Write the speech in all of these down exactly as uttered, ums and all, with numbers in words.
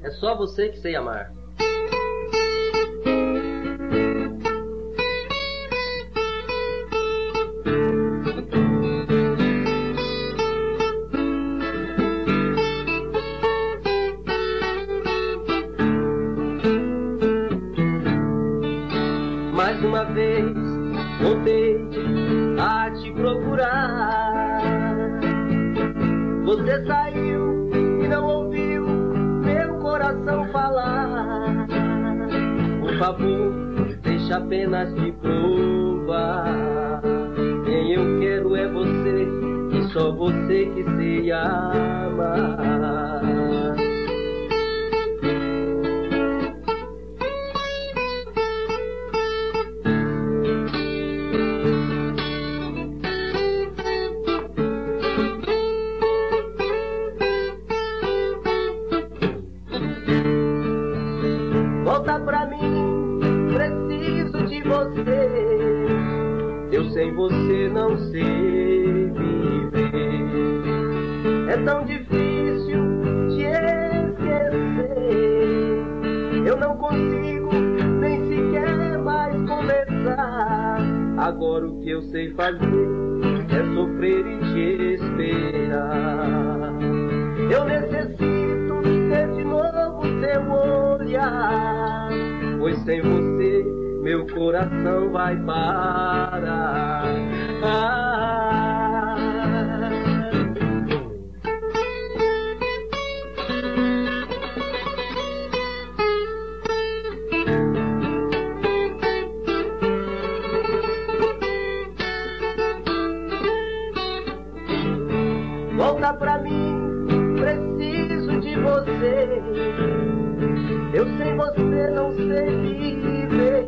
É só você que sei amar. Mais uma vez voltei a te procurar. Você saiu e não ouviu meu coração falar. Por favor, deixa apenas te provar. Quem eu quero é você, e só você que sei amar. Volta pra mim, preciso de você. Eu sem você não sei viver. É tão difícil te esquecer. Eu não consigo nem sequer mais conversar. Agora o que eu sei fazer é sofrer e te esperar. Eu necessito ter de novo seu olhar, pois sem você meu coração vai parar. Ah. Volta pra mim, preciso de você. Eu sem você não sei viver.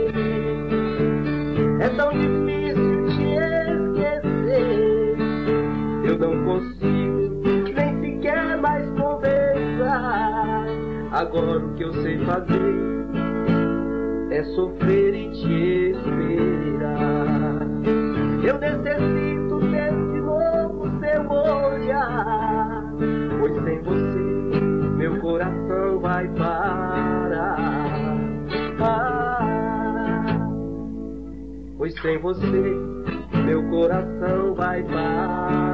É tão difícil te esquecer. Eu não consigo nem sequer mais conversar. Agora o que eu sei fazer é sofrer e te esperar. Eu necessito ter de novo seu olhar, pois sem você meu coração vai parar. Ah, pois sem você meu coração vai parar.